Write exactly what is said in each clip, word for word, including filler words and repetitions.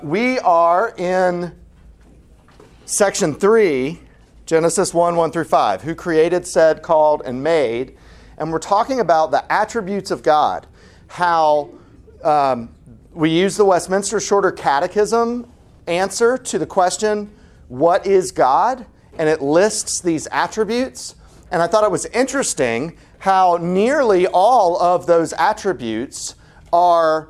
We are in section three, Genesis one, one through five. Who created, said, called, and made. And we're talking about the attributes of God. How um, we use the Westminster Shorter Catechism answer to the question, what is God? And it lists these attributes. And I thought it was interesting how nearly all of those attributes are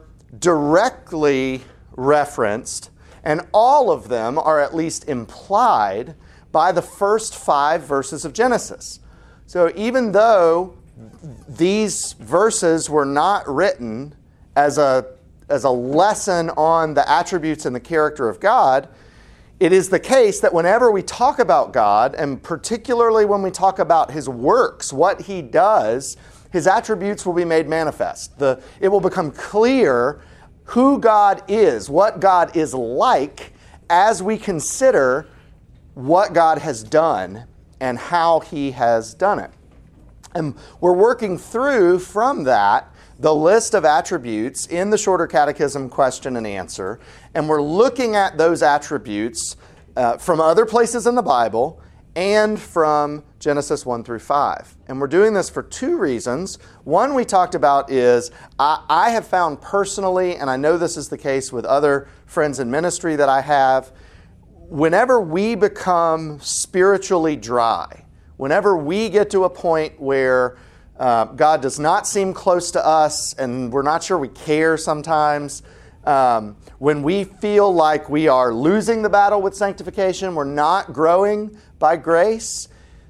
directly referenced, and all of them are at least implied by the first five verses of Genesis. So even though these verses were not written as a, as a lesson on the attributes and the character of God, it is the case that whenever we talk about God, and particularly when we talk about His works, what He does, His attributes will be made manifest. The, it will become clear who God is, what God is like, as we consider what God has done and how He has done it. And we're working through from that the list of attributes in the Shorter Catechism question and answer, and we're looking at those attributes uh, from other places in the Bible and from Genesis one through five. And we're doing this for two reasons. One we talked about is I, I have found personally, and I know this is the case with other friends in ministry that I have, whenever we become spiritually dry, whenever we get to a point where uh, God does not seem close to us and we're not sure we care sometimes, um, when we feel like we are losing the battle with sanctification, we're not growing by grace,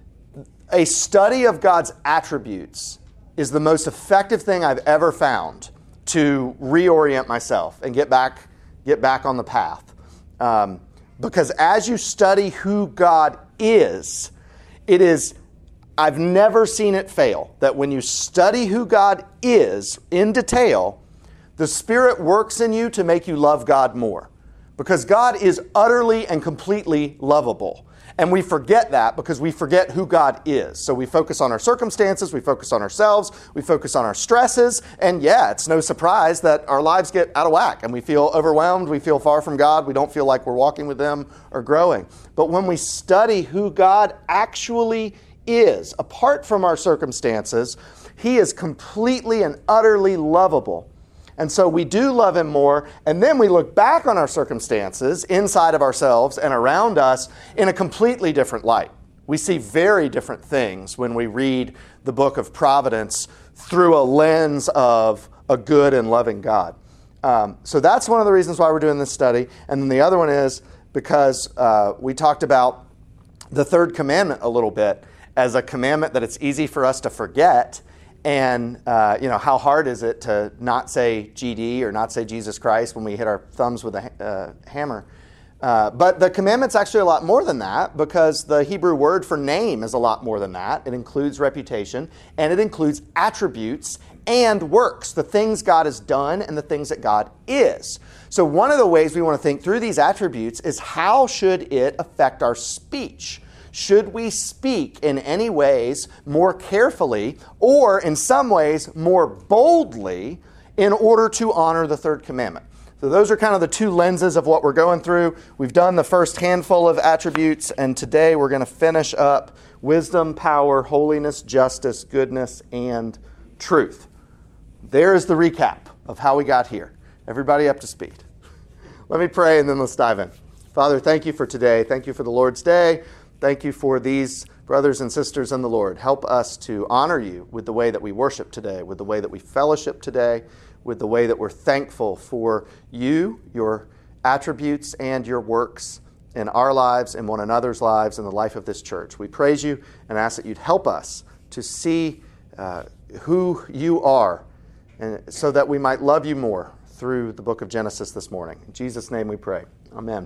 a study of God's attributes is the most effective thing I've ever found to reorient myself and get back, get back on the path. Um, because as you study who God is, it is, I've never seen it fail, that when you study who God is in detail, the Spirit works in you to make you love God more. Because God is utterly and completely lovable. And we forget that because we forget who God is. So we focus on our circumstances, we focus on ourselves, we focus on our stresses, and yeah, it's no surprise that our lives get out of whack and we feel overwhelmed, we feel far from God, we don't feel like we're walking with Him or growing. But when we study who God actually is, apart from our circumstances, He is completely and utterly lovable. And so we do love Him more, and then we look back on our circumstances inside of ourselves and around us in a completely different light. We see very different things when we read the book of Providence through a lens of a good and loving God. Um, so that's one of the reasons why we're doing this study. And then the other one is because uh, we talked about the third commandment a little bit as a commandment that it's easy for us to forget. And, uh, you know, how hard is it to not say G D or not say Jesus Christ when we hit our thumbs with a uh, hammer? Uh, but the commandment's actually a lot more than that, because the Hebrew word for name is a lot more than that. It includes reputation, and it includes attributes and works, the things God has done and the things that God is. So one of the ways we want to think through these attributes is how should it affect our speech? Should we speak in any ways more carefully or in some ways more boldly in order to honor the third commandment? So those are kind of the two lenses of what we're going through. We've done the first handful of attributes, and today we're going to finish up wisdom, power, holiness, justice, goodness, and truth. There's the recap of how we got here. Everybody up to speed. Let me pray and then let's dive in. Father, thank you for today. Thank you for the Lord's Day. Thank you for these brothers and sisters in the Lord. Help us to honor you with the way that we worship today, with the way that we fellowship today, with the way that we're thankful for you, your attributes, and your works in our lives, in one another's lives, in the life of this church. We praise you and ask that you'd help us to see uh, who you are, and so that we might love you more through the book of Genesis this morning. In Jesus' name we pray. Amen.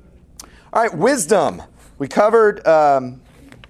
All right, wisdom. We covered, um,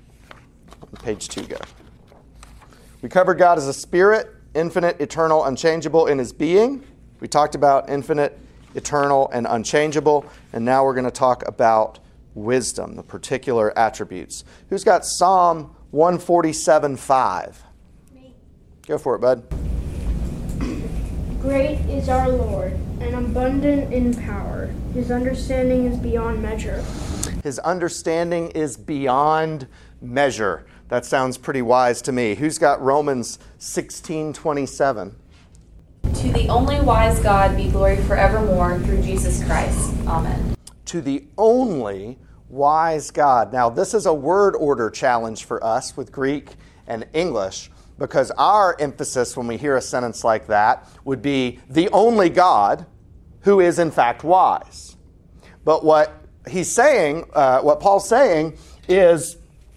page two go. We covered God as a spirit, infinite, eternal, unchangeable in His being. We talked about infinite, eternal, and unchangeable. And now we're going to talk about wisdom, the particular attributes. Who's got Psalm one forty-seven five? Me. Go for it, bud. Great is our Lord, and abundant in power. His understanding is beyond measure. His understanding is beyond measure. That sounds pretty wise to me. Who's got Romans sixteen twenty-seven? To the only wise God be glory forevermore through Jesus Christ. Amen. To the only wise God. Now, this is a word order challenge for us with Greek and English, because our emphasis when we hear a sentence like that would be the only God who is in fact wise. But what he's saying, uh, what Paul's saying is,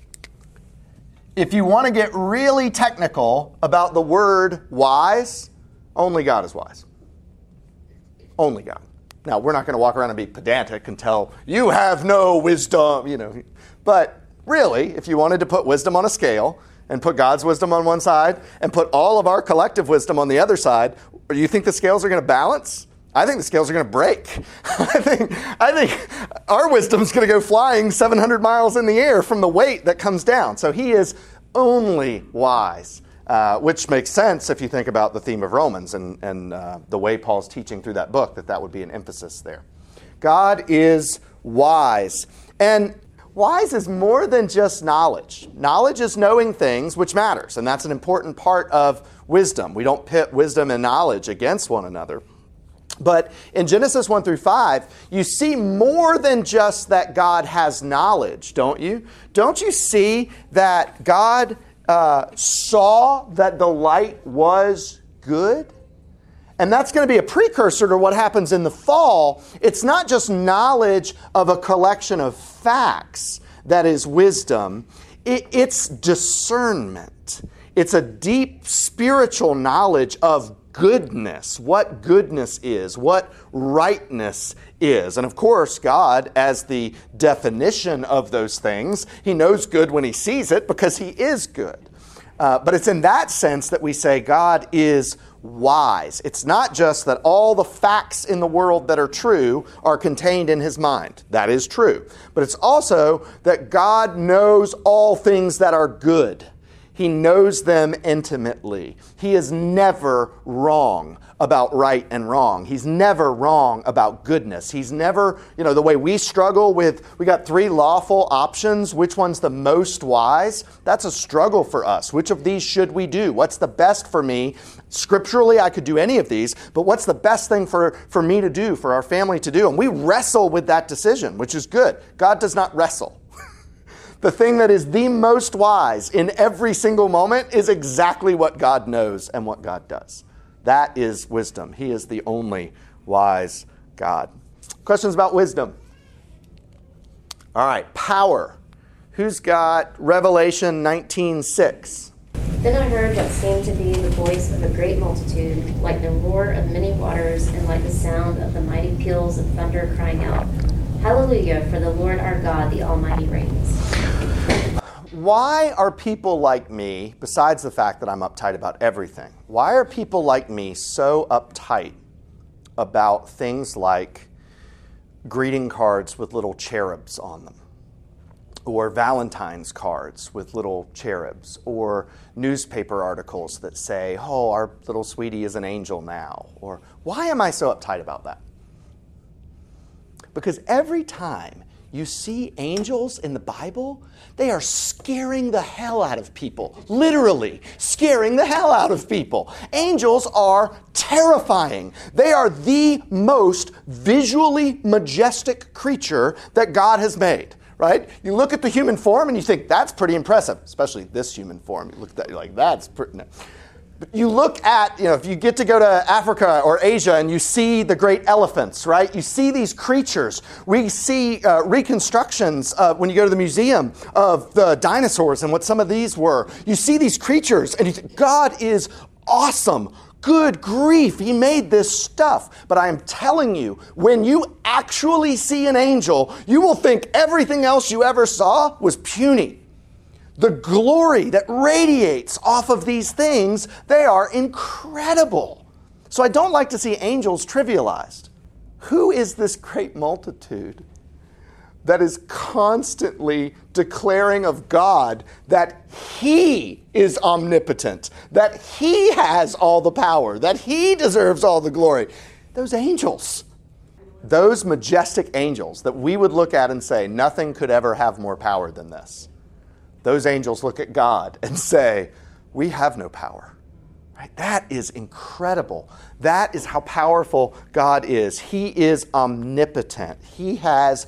if you want to get really technical about the word wise, only God is wise. Only God. Now, we're not going to walk around and be pedantic and tell, you have no wisdom, you know. But really, if you wanted to put wisdom on a scale and put God's wisdom on one side and put all of our collective wisdom on the other side, do you think the scales are going to balance? I think the scales are going to break. I think I think our wisdom is going to go flying seven hundred miles in the air from the weight that comes down. So he is only wise, uh, which makes sense if you think about the theme of Romans and, and uh, the way Paul's teaching through that book, that that would be an emphasis there. God is wise. And wise is more than just knowledge. Knowledge is knowing things, which matters, and that's an important part of wisdom. We don't pit wisdom and knowledge against one another. But in Genesis one through five, you see more than just that God has knowledge, don't you? Don't you see that God uh, saw that the light was good? And that's going to be a precursor to what happens in the fall. It's not just knowledge of a collection of facts that is wisdom. It, it's discernment. It's a deep spiritual knowledge of goodness, what goodness is, what rightness is. And of course, God, as the definition of those things, he knows good when he sees it because he is good. Uh, but it's in that sense that we say God is wise. It's not just that all the facts in the world that are true are contained in his mind. That is true. But it's also that God knows all things that are good. He knows them intimately. He is never wrong about right and wrong. He's never wrong about goodness. He's never, you know, the way we struggle with, we got three lawful options. Which one's the most wise? That's a struggle for us. Which of these should we do? What's the best for me? Scripturally, I could do any of these, but what's the best thing for, for me to do, for our family to do? And we wrestle with that decision, which is good. God does not wrestle. The thing that is the most wise in every single moment is exactly what God knows and what God does. That is wisdom. He is the only wise God. Questions about wisdom? All right, power. Who's got Revelation nineteen six? Then I heard what seemed to be the voice of a great multitude, like the roar of many waters and like the sound of the mighty peals of thunder, crying out, Hallelujah, for the Lord our God, the Almighty reigns. Why are people like me, besides the fact that I'm uptight about everything, why are people like me so uptight about things like greeting cards with little cherubs on them, or Valentine's cards with little cherubs, or newspaper articles that say, oh, our little sweetie is an angel now? Or why am I so uptight about that? Because every time you see angels in the Bible, they are scaring the hell out of people. Literally scaring the hell out of people. Angels are terrifying. They are the most visually majestic creature that God has made, right? You look at the human form and you think, that's pretty impressive, especially this human form. You look at that, you're like, that's pretty... No. You look at, you know, if you get to go to Africa or Asia and you see the great elephants, right? You see these creatures. We see uh, reconstructions uh, when you go to the museum of the dinosaurs and what some of these were. You see these creatures and you think, God is awesome. Good grief, he made this stuff. But I am telling you, when you actually see an angel, you will think everything else you ever saw was puny. The glory that radiates off of these things, they are incredible. So I don't like to see angels trivialized. Who is this great multitude? that is constantly declaring of God that he is omnipotent, that he has all the power, that he deserves all the glory. Those angels, those majestic angels that we would look at and say, nothing could ever have more power than this. Those angels look at God and say, we have no power. Right? That is incredible. That is how powerful God is. He is omnipotent. He has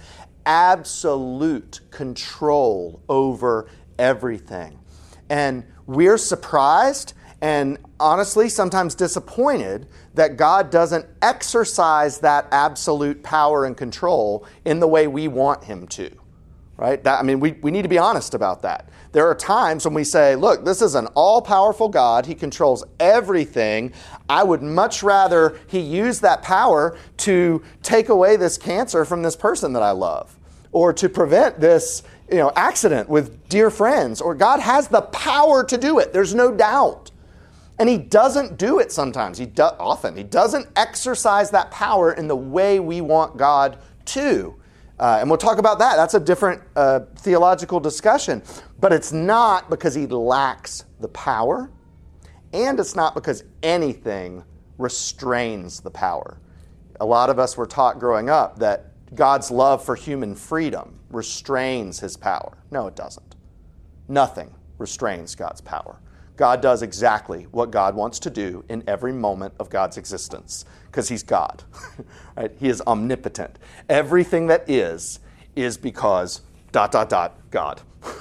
absolute control over everything. And we're surprised and honestly sometimes disappointed that God doesn't exercise that absolute power and control in the way we want him to. Right? That, I mean, we, we need to be honest about that. There are times when we say, look, this is an all-powerful God. He controls everything. I would much rather he use that power to take away this cancer from this person that I love, or to prevent this, you know, accident with dear friends. Or God has the power to do it. There's no doubt. And he doesn't do it sometimes. He do, often. He doesn't exercise that power in the way we want God to. Uh, and we'll talk about that. That's a different uh, theological discussion. But it's not because he lacks the power, and it's not because anything restrains the power. A lot of us were taught growing up that God's love for human freedom restrains his power. No, it doesn't. Nothing restrains God's power. God does exactly what God wants to do in every moment of God's existence, because he's God. Right? He is omnipotent. Everything that is, is because dot, dot, dot, God.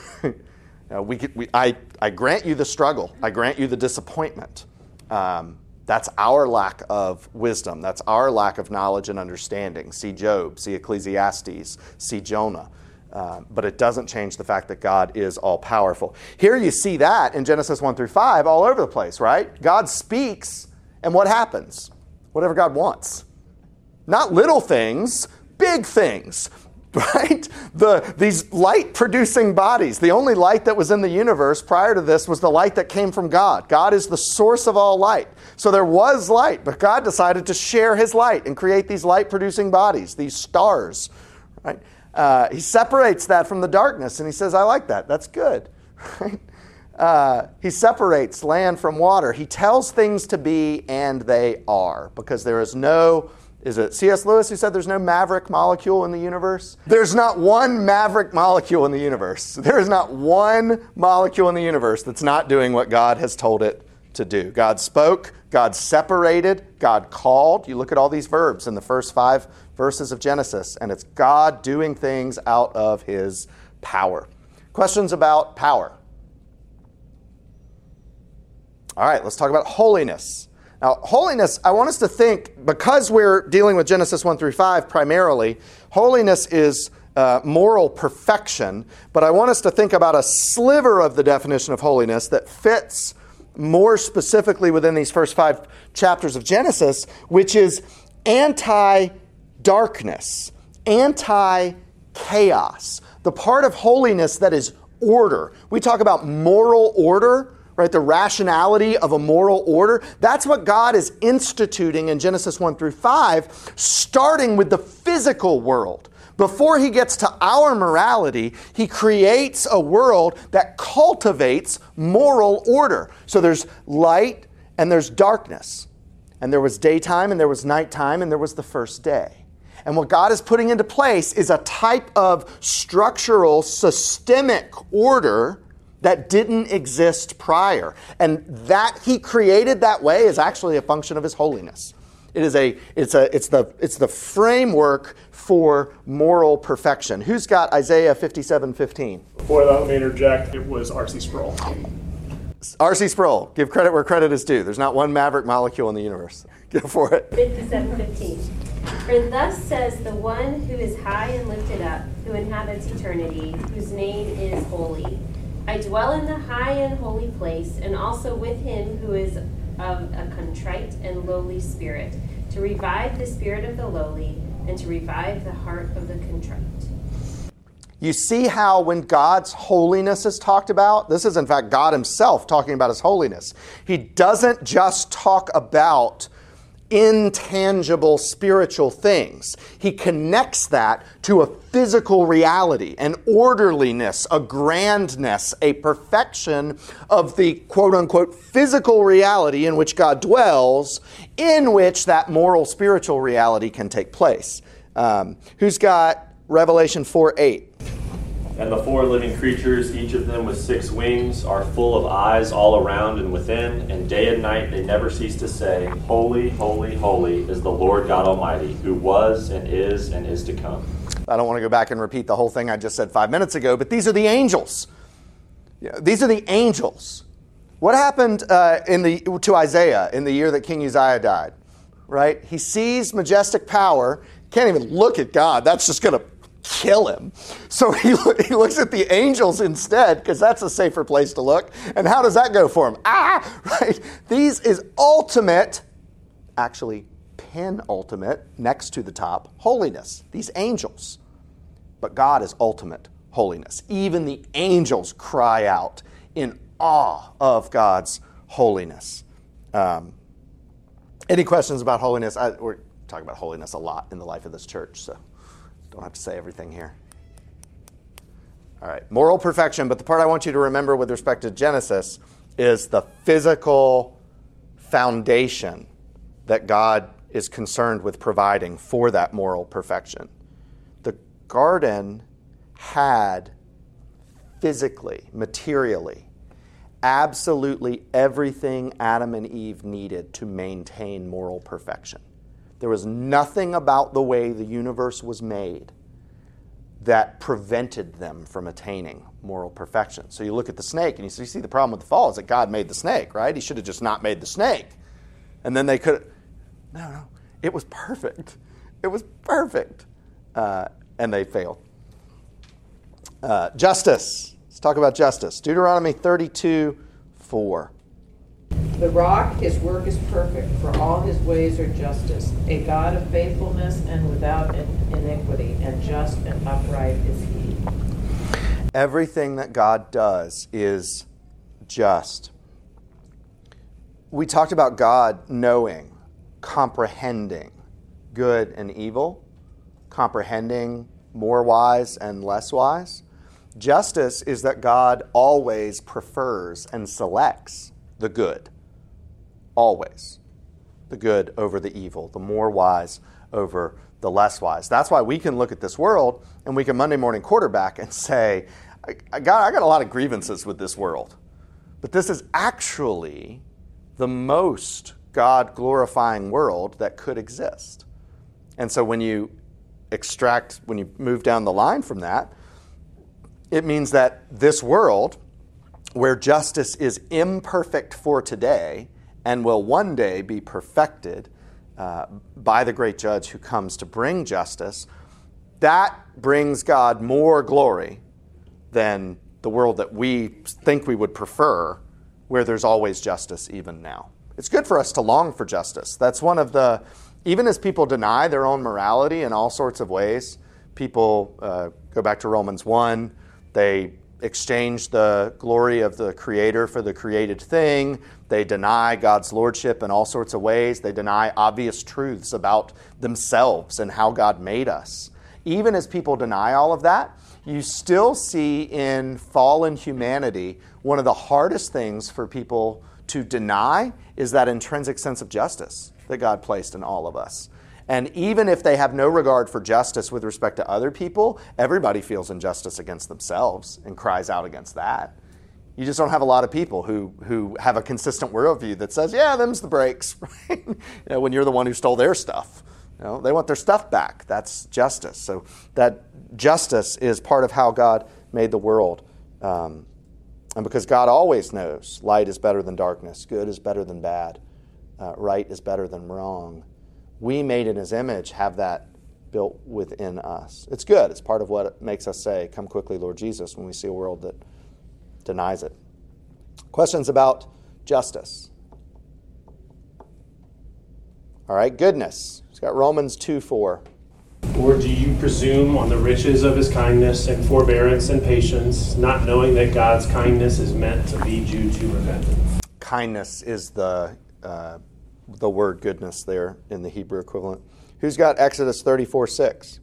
uh, we, could, we I, I grant you the struggle. I grant you the disappointment. Um, that's our lack of wisdom. That's our lack of knowledge and understanding. See Job, see Ecclesiastes, see Jonah. Uh, but it doesn't change the fact that God is all-powerful. Here you see that in Genesis one through five all over the place, right? God speaks, and what happens? Whatever God wants. Not little things, big things, right? The, these light-producing bodies, the only light that was in the universe prior to this was the light that came from God. God is the source of all light. So there was light, but God decided to share his light and create these light-producing bodies, these stars, right? Uh, he separates that from the darkness, and he says, I like that. That's good. Right? Uh, he separates land from water. He tells things to be, and they are, because there is no, is it C S Lewis who said there's no maverick molecule in the universe? There's not one maverick molecule in the universe. There is not one molecule in the universe that's not doing what God has told it to do. God spoke, God separated, God called. You look at all these verbs in the first five verses of Genesis, and it's God doing things out of his power. Questions about power? All right, let's talk about holiness. Now, holiness, I want us to think, because we're dealing with Genesis one through five primarily, holiness is uh, moral perfection, but I want us to think about a sliver of the definition of holiness that fits more specifically within these first five chapters of Genesis, which is anti-darkness, anti-chaos, the part of holiness that is order. We talk about moral order, right? The rationality of a moral order. That's what God is instituting in Genesis one through five, starting with the physical world. Before he gets to our morality, he creates a world that cultivates moral order. So there's light and there's darkness. And there was daytime and there was nighttime and there was the first day. And what God is putting into place is a type of structural, systemic order that didn't exist prior. And that he created that way is actually a function of his holiness. It is a, it's a, it's the, it's the framework for moral perfection. Who's got Isaiah fifty-seven fifteen? Before that, let me interject. It was R C Sproul. R C Sproul. Give credit where credit is due. There's not one maverick molecule in the universe. Go for it. fifty-seven fifteen. For thus says the one who is high and lifted up, who inhabits eternity, whose name is holy. I dwell in the high and holy place, and also with him who is of a contrite and lowly spirit, to revive the spirit of the lowly, and to revive the heart of the contrite. You see how when God's holiness is talked about, this is in fact God himself talking about his holiness. He doesn't just talk about intangible spiritual things. He connects that to a physical reality, an orderliness, a grandness, a perfection of the quote-unquote physical reality in which God dwells, in which that moral spiritual reality can take place. Um, who's got Revelation four eight? And the four living creatures, each of them with six wings, are full of eyes all around and within, and day and night they never cease to say, Holy, holy, holy is the Lord God Almighty, who was and is and is to come. I don't want to go back and repeat the whole thing I just said five minutes ago, but these are the angels. Yeah, these are the angels. What happened uh, in the to Isaiah in the year that King Uzziah died? Right? He sees majestic power, can't even look at God. That's just going to kill him. So he, he looks at the angels instead, because that's a safer place to look. And how does that go for him? Ah, right? These is ultimate, actually penultimate, next to the top, holiness. These angels. But God is ultimate holiness. Even the angels cry out in awe of God's holiness. Um, any questions about holiness? I, we're talking about holiness a lot in the life of this church, so don't have to say everything here. All right, moral perfection, but the part I want you to remember with respect to Genesis is the physical foundation that God is concerned with providing for that moral perfection. The garden had physically, materially, absolutely everything Adam and Eve needed to maintain moral perfection. There was nothing about the way the universe was made that prevented them from attaining moral perfection. So you look at the snake and you see the problem with the fall is that God made the snake, right? He should have just not made the snake. And then they could, no, no, it was perfect. It was perfect. Uh, and they failed. Uh, justice. Let's talk about justice. Deuteronomy thirty-two four. The rock, his work is perfect, for all his ways are justice. A God of faithfulness and without iniquity, and just and upright is he. Everything that God does is just. We talked about God knowing, comprehending good and evil, comprehending more wise and less wise. Justice is that God always prefers and selects the good. Always. The good over the evil, the more wise over the less wise. That's why we can look at this world and we can Monday morning quarterback and say, I, I, got, I got a lot of grievances with this world. But this is actually the most God-glorifying world that could exist. And so when you extract, when you move down the line from that, it means that this world, where justice is imperfect for today and will one day be perfected uh, by the great judge who comes to bring justice, that brings God more glory than the world that we think we would prefer, where there's always justice even now. It's good for us to long for justice. That's one of the, even as people deny their own morality in all sorts of ways, people uh, go back to Romans one, they exchange the glory of the Creator for the created thing. They deny God's lordship in all sorts of ways. They deny obvious truths about themselves and how God made us. Even as people deny all of that, you still see in fallen humanity one of the hardest things for people to deny is that intrinsic sense of justice that God placed in all of us. And even if they have no regard for justice with respect to other people, everybody feels injustice against themselves and cries out against that. You just don't have a lot of people who, who have a consistent worldview that says, yeah, them's the breaks, right? You know, when you're the one who stole their stuff. You know, they want their stuff back. That's justice. So that justice is part of how God made the world. Um, and because God always knows light is better than darkness, good is better than bad, uh, right is better than wrong, we made in his image have that built within us. It's good. It's part of what makes us say, come quickly, Lord Jesus, when we see a world that denies it. Questions about justice? All right, goodness. It's got Romans two four. Or do you presume on the riches of his kindness and forbearance and patience, not knowing that God's kindness is meant to lead you to repentance? Kindness is the uh, the word goodness there in the Hebrew equivalent. Who's got Exodus thirty-four six?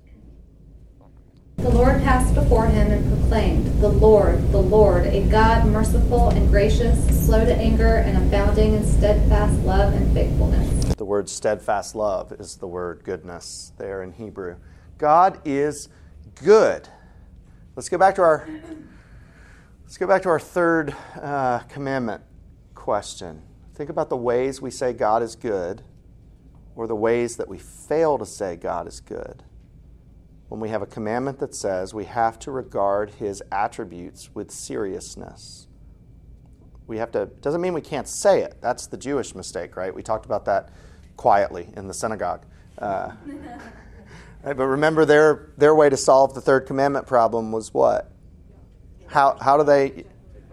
The Lord passed before him and proclaimed, "The Lord, the Lord, a God merciful and gracious, slow to anger, and abounding in steadfast love and faithfulness." The word steadfast love is the word goodness there in Hebrew. God is good. Let's go back to our let's go back to our third uh, commandment question. Think about the ways we say God is good, or the ways that we fail to say God is good. When we have a commandment that says we have to regard his attributes with seriousness. We have to, doesn't mean we can't say it. That's the Jewish mistake, right? We talked about that quietly in the synagogue. Uh, right, but remember, their their way to solve the third commandment problem was what? How how do they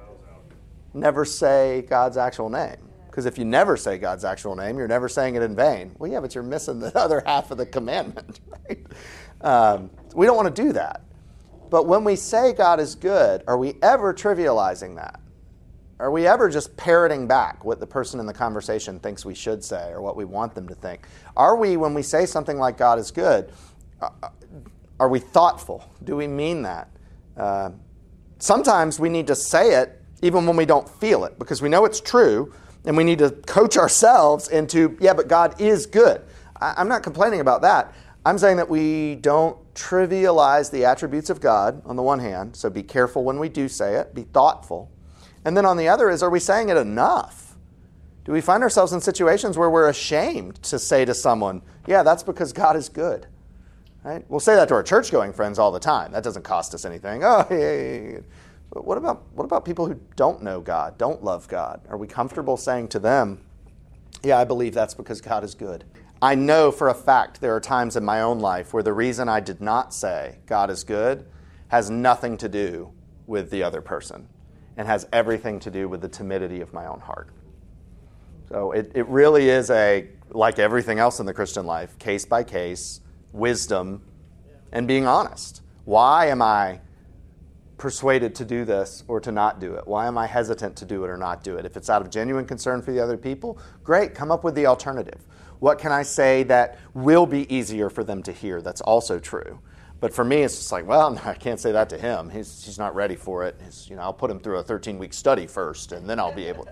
never say God's actual name? Because if you never say God's actual name, you're never saying it in vain. Well, yeah, but you're missing the other half of the commandment, right? Um, we don't want to do that. But when we say God is good, are we ever trivializing that? Are we ever just parroting back what the person in the conversation thinks we should say or what we want them to think? Are we, when we say something like God is good, uh, are we thoughtful? Do we mean that? Uh, sometimes we need to say it even when we don't feel it because we know it's true and we need to coach ourselves into, yeah, but God is good. I, I'm not complaining about that. I'm saying that we don't trivialize the attributes of God on the one hand, so be careful when we do say it, be thoughtful. And then on the other is, are we saying it enough? Do we find ourselves in situations where we're ashamed to say to someone, yeah, that's because God is good? Right? We'll say that to our church-going friends all the time. That doesn't cost us anything. Oh, yeah, yeah, yeah. But what about, what about people who don't know God, don't love God? Are we comfortable saying to them, yeah, I believe that's because God is good? I know for a fact there are times in my own life where the reason I did not say God is good has nothing to do with the other person and has everything to do with the timidity of my own heart. So it, it really is a, like everything else in the Christian life, case by case, wisdom, and being honest. Why am I persuaded to do this or to not do it? Why am I hesitant to do it or not do it? If it's out of genuine concern for the other people, great, come up with the alternative. What can I say that will be easier for them to hear that's also true? But for me, it's just like, well, no, I can't say that to him. He's, he's not ready for it. He's, you know, I'll put him through a thirteen-week study first, and then I'll be able to.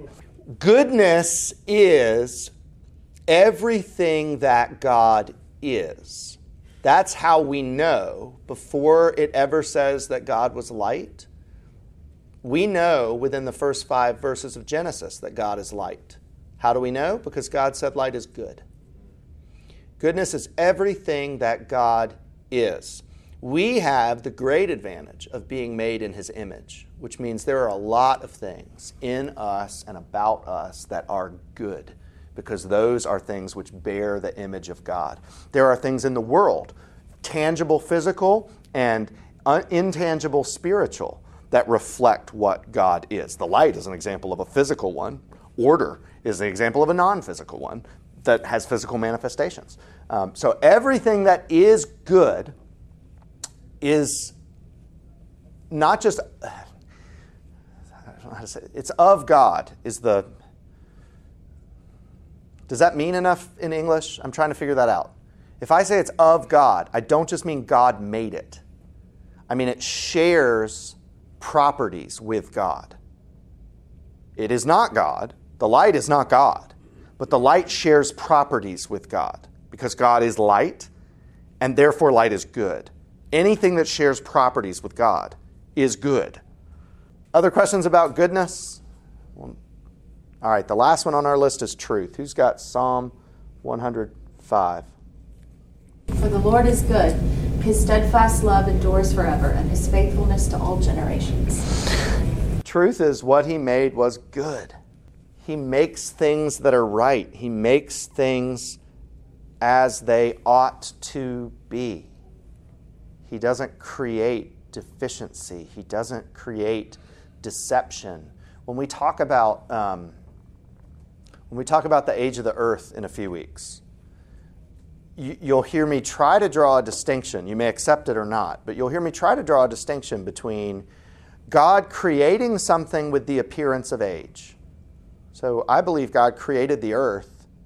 Goodness is everything that God is. That's how we know, before it ever says that God was light, we know within the first five verses of Genesis that God is light. How do we know? Because God said light is good. Goodness is everything that God is. We have the great advantage of being made in his image, which means there are a lot of things in us and about us that are good, because those are things which bear the image of God. There are things in the world, tangible physical and intangible spiritual, that reflect what God is. The light is an example of a physical one. Order is an example of a non-physical one that has physical manifestations. Um, so everything that is good is not just, I don't know how to say it, it's of God is the, does that mean enough in English? I'm trying to figure that out. If I say it's of God, I don't just mean God made it. I mean it shares properties with God. It is not God. The light is not God. But the light shares properties with God because God is light and therefore light is good. Anything that shares properties with God is good. Other questions about goodness? All right, the last one on our list is truth. Who's got Psalm one hundred five? For the Lord is good. His steadfast love endures forever, and his faithfulness to all generations. Truth is what he made was good. He makes things that are right. He makes things as they ought to be. He doesn't create deficiency. He doesn't create deception. When we talk about um, when we talk about the age of the earth in a few weeks, you, you'll hear me try to draw a distinction. You may accept it or not, but you'll hear me try to draw a distinction between God creating something with the appearance of age. So I believe God created the earth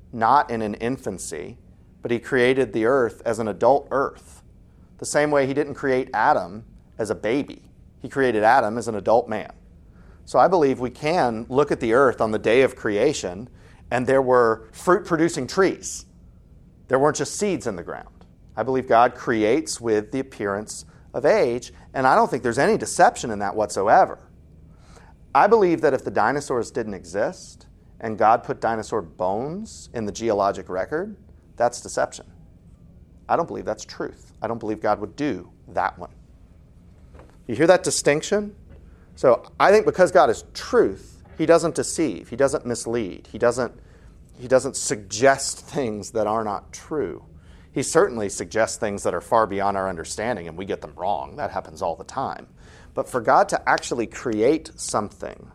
not in an infancy, but he created the earth as an adult earth. The same way he didn't create Adam as a baby. He created Adam as an adult man. So I believe we can look at the earth on the day of creation, and there were fruit-producing trees. There weren't just seeds in the ground. I believe God creates with the appearance of age, and I don't think there's any deception in that whatsoever. I believe that if the dinosaurs didn't exist, and God put dinosaur bones in the geologic record, that's deception. I don't believe that's truth. I don't believe God would do that one. You hear that distinction? So I think because God is truth, he doesn't deceive, he doesn't mislead, he doesn't, he doesn't suggest things that are not true. He certainly suggests things that are far beyond our understanding, and we get them wrong. That happens all the time. But for God to actually create something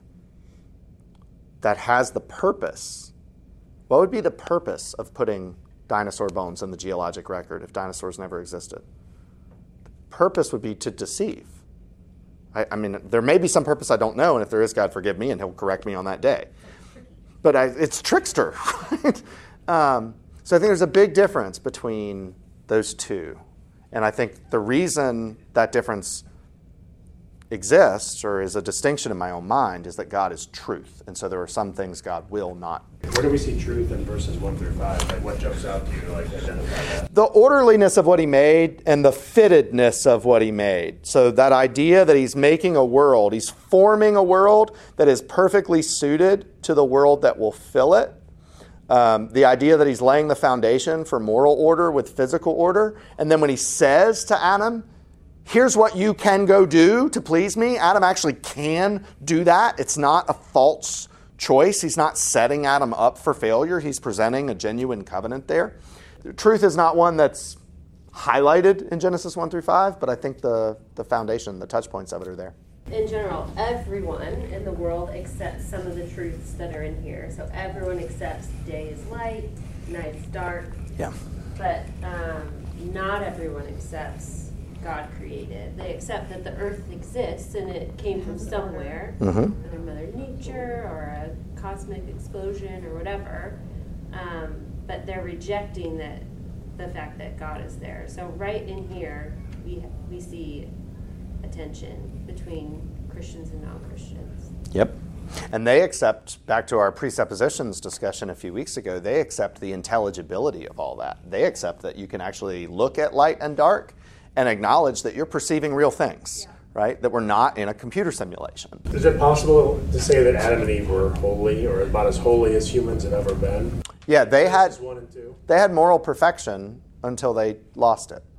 that has the purpose, what would be the purpose of putting dinosaur bones in the geologic record if dinosaurs never existed? The purpose would be to deceive. I, I mean, there may be some purpose I don't know, and if there is, God forgive me, and he'll correct me on that day. But I, it's trickster, right? Um, so I think there's a big difference between those two. And I think the reason that difference exists, or is a distinction in my own mind, is that God is truth. And so there are some things God will not. Where do we see truth in verses one through five? Like, what jumps out to you to like identify that? The orderliness of what he made and the fittedness of what he made. So that idea that he's making a world, he's forming a world that is perfectly suited to the world that will fill it. Um, the idea that he's laying the foundation for moral order with physical order. And then when he says to Adam, here's what you can go do to please me, Adam actually can do that. It's not a false choice. He's not setting Adam up for failure. He's presenting a genuine covenant there. The truth is not one that's highlighted in Genesis one through five, but I think the, the foundation, the touch points of it are there. In general, everyone in the world accepts some of the truths that are in here. So everyone accepts day is light, night is dark. Yeah. But um, not everyone accepts God created. They accept that the earth exists and it came from somewhere, Mm-hmm. either Mother Nature or a cosmic explosion or whatever. Um, but they're rejecting that the fact that God is there. So right in here, we we see a tension between Christians and non-Christians. Yep. And they accept, back to our presuppositions discussion a few weeks ago, they accept the intelligibility of all that. They accept that you can actually look at light and dark and acknowledge that you're perceiving real things, yeah. right? That we're not in a computer simulation. Is it possible to say that Adam and Eve were holy, or about as holy as humans have ever been? Yeah, they had, one and two. they had moral perfection until they lost it.